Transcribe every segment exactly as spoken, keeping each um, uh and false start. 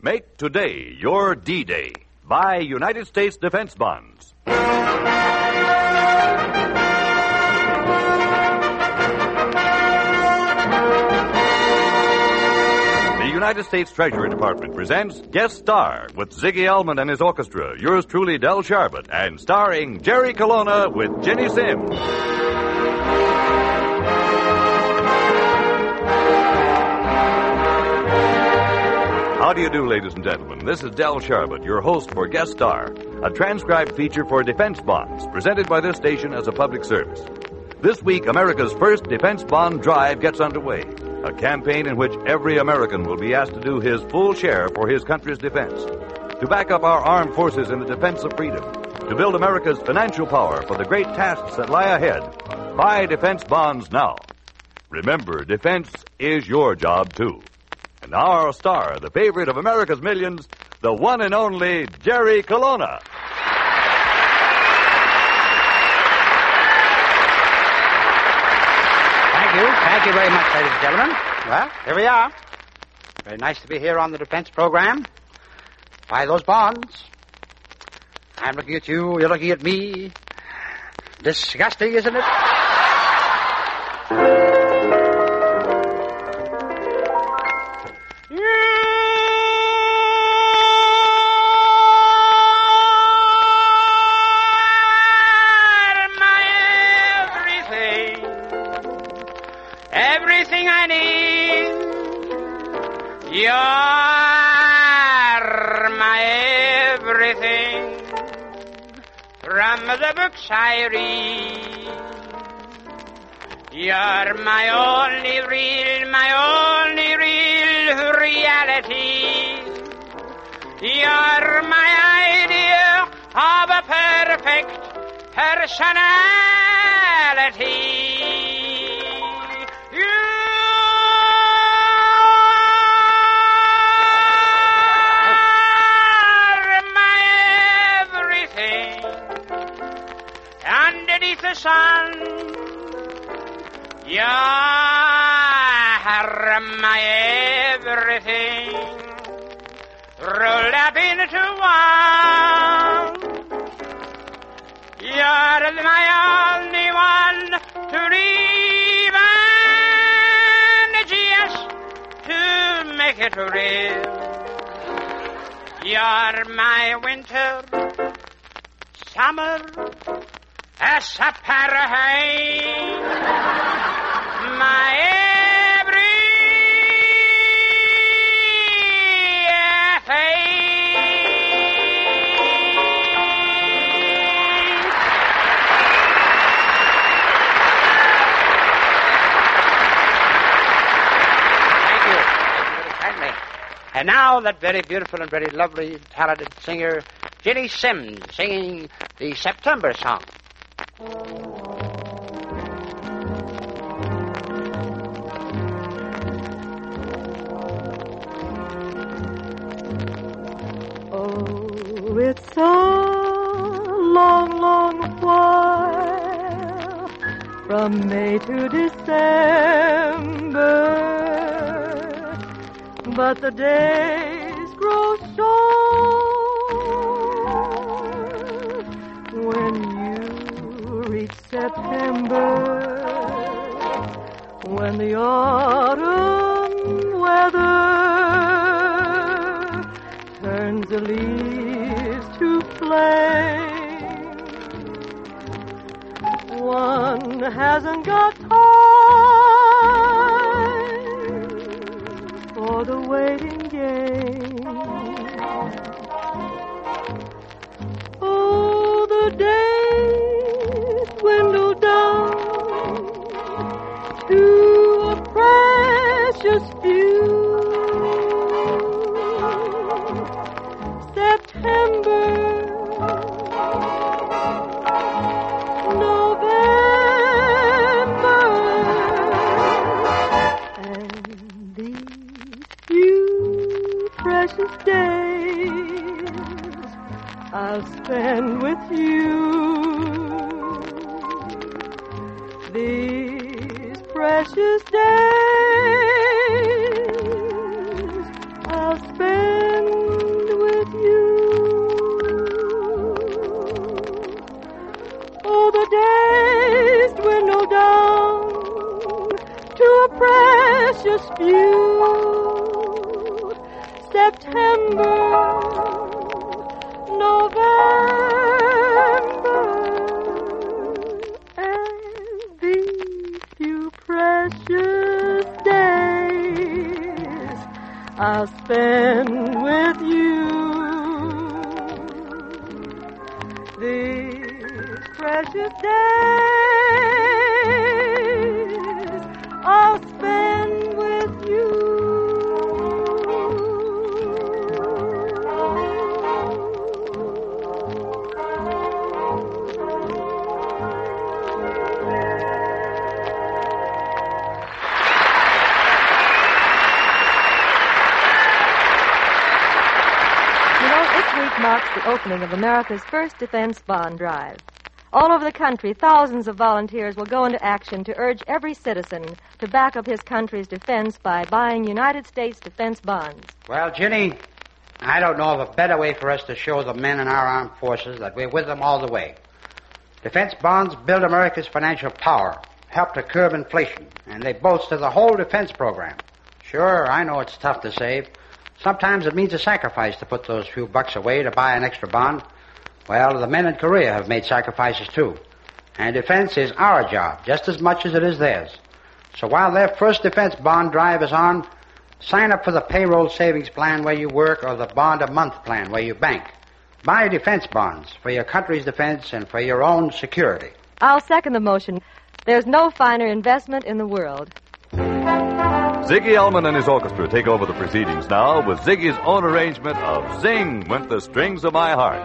Make today your D-Day. Buy United States defense bonds. The United States Treasury Department presents Guest Star with Ziggy Elman and his orchestra, yours truly, Del Sharbutt, and starring Jerry Colonna with Ginny Simms. How do you do, ladies and gentlemen? This is Del Sharbutt, your host for Guest Star, a transcribed feature for defense bonds, presented by this station as a public service. This week, America's first defense bond drive gets underway, a campaign in which every American will be asked to do his full share for his country's defense, to back up our armed forces in the defense of freedom, to build America's financial power for the great tasks that lie ahead. Buy defense bonds now. Remember, defense is your job, too. And now our star, the favorite of America's millions, the one and only Jerry Colonna. Thank you. Thank you very much, ladies and gentlemen. Well, here we are. Very nice to be here on the defense program. Buy those bonds. I'm looking at you, you're looking at me. Disgusting, isn't it? Everything I need, you're my everything. From the books I read, you're my only real, my only real reality. You're my idea of a perfect personality. Underneath the sun, you're my everything, rolled up into one. You're my only one to leave and just to make it real. You're my winter, summer, a separate, my And now that very beautiful and very lovely, talented singer, Ginny Simms, singing the September song. Oh, it's a long, long while from May to December. But the days grow short when you reach September, when the autumn weather turns the leaves to flame. One hasn't got time for the waiting game. Oh, the days dwindle down to a precious few. September, November, and these few precious days I'll spend with you. These precious days I'll spend precious few. September, November, and these few precious days I'll spend with you. These precious days I'll spend with you. Marks the opening of America's first defense bond drive. All over the country, thousands of volunteers will go into action to urge every citizen to back up his country's defense by buying United States defense bonds. Well, Ginny, I don't know of a better way for us to show the men in our armed forces that we're with them all the way. Defense bonds build America's financial power, help to curb inflation, and they bolster the whole defense program. Sure, I know it's tough to save. Sometimes it means a sacrifice to put those few bucks away to buy an extra bond. Well, the men in Korea have made sacrifices, too. And defense is our job, just as much as it is theirs. So while their first defense bond drive is on, sign up for the payroll savings plan where you work or the bond-a-month plan where you bank. Buy defense bonds for your country's defense and for your own security. I'll second the motion. There's no finer investment in the world. Ziggy Elman and his orchestra take over the proceedings now with Ziggy's own arrangement of Zing Went the Strings of My Heart.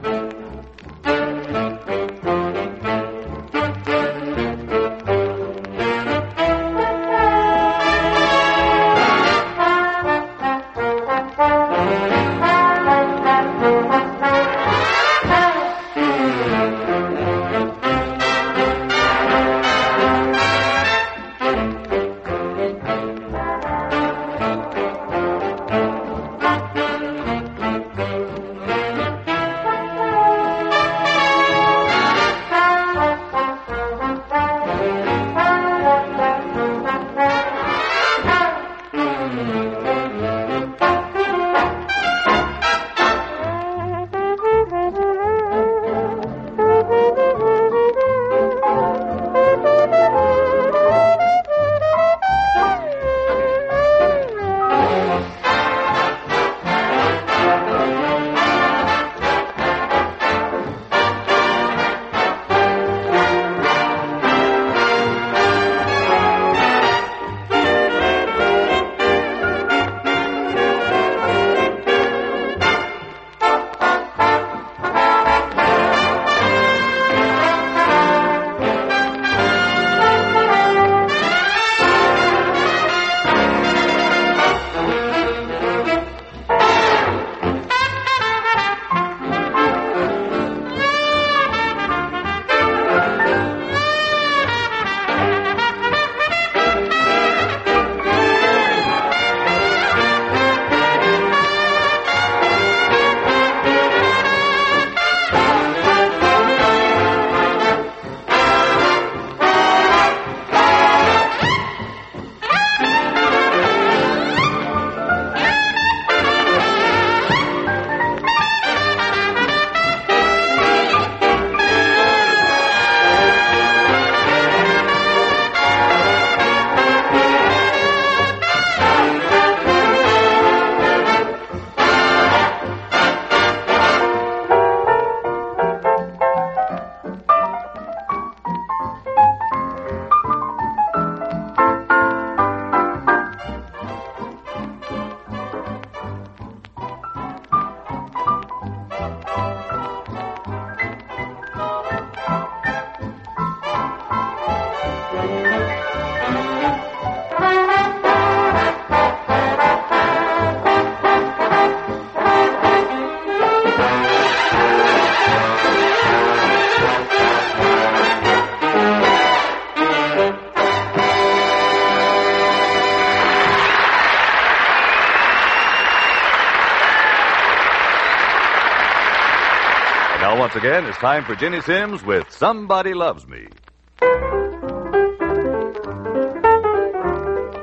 Now, once again, it's time for Ginny Sims with Somebody Loves Me.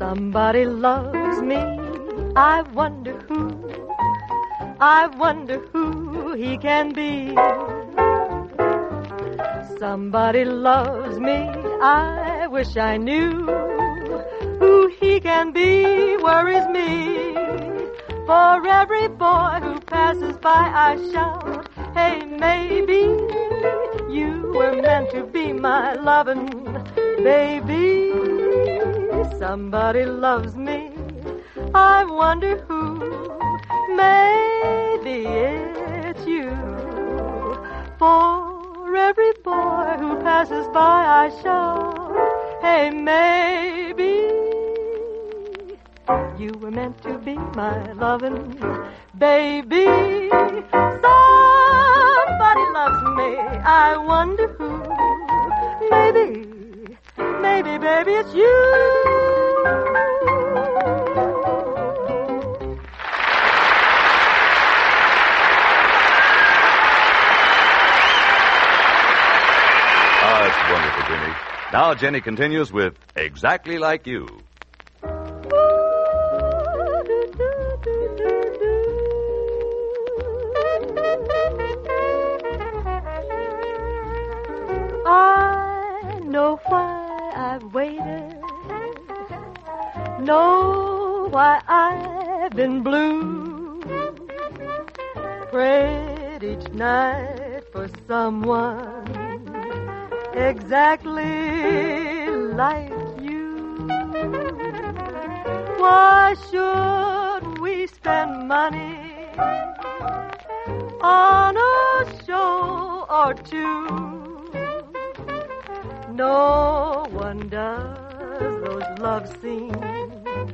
Somebody loves me, I wonder who, I wonder who he can be. Somebody loves me, I wish I knew who he can be, worries me. For every boy who passes by I shout, hey, maybe you were meant to be my lovin' baby. Somebody loves me, I wonder who, maybe it's you. For every boy who passes by I shout, hey, maybe you were meant to be my lovin' baby. Somebody loves me, I wonder who. Maybe, maybe, baby, it's you. Ah, it's wonderful, Jenny. Now Jenny continues with Exactly Like You. I know why I've waited, know why I've been blue, prayed each night for someone exactly like you. Why should we spend money on a show or two? No one does those love scenes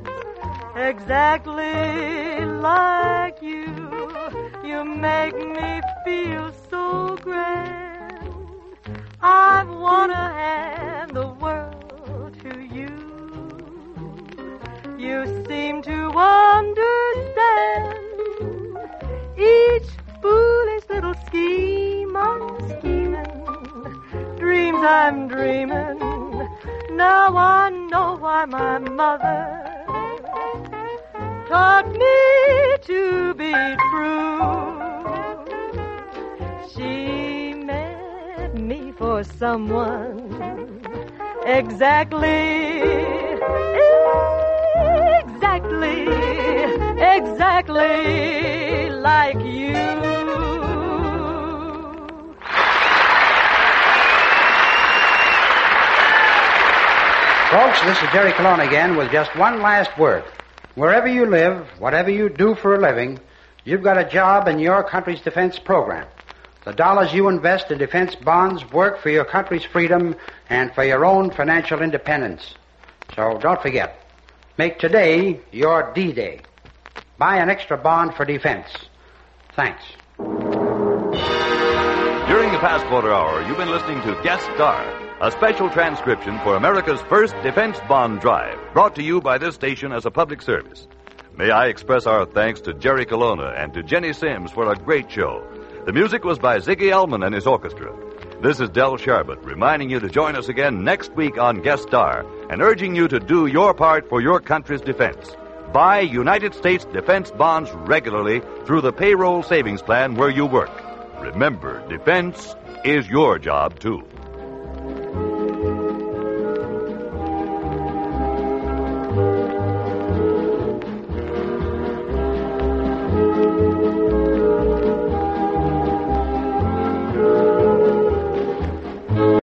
exactly like you. You make me feel so grand. I want to hand the world to you. You seem to understand each foolish little scheme I'm scheming, dreams I'm dreaming. Now I know why my mother taught me to be true. She meant me for someone exactly, exactly, exactly like you. Folks, this is Jerry Colon again with just one last word. Wherever you live, whatever you do for a living, you've got a job in your country's defense program. The dollars you invest in defense bonds work for your country's freedom and for your own financial independence. So don't forget, make today your D-Day. Buy an extra bond for defense. Thanks. During the past quarter hour, you've been listening to Guest Star, a special transcription for America's first defense bond drive, brought to you by this station as a public service. May I express our thanks to Jerry Colonna and to Jenny Sims for a great show. The music was by Ziggy Elman and his orchestra. This is Del Sharbut, reminding you to join us again next week on Guest Star and urging you to do your part for your country's defense. Buy United States defense bonds regularly through the payroll savings plan where you work. Remember, defense is your job, too.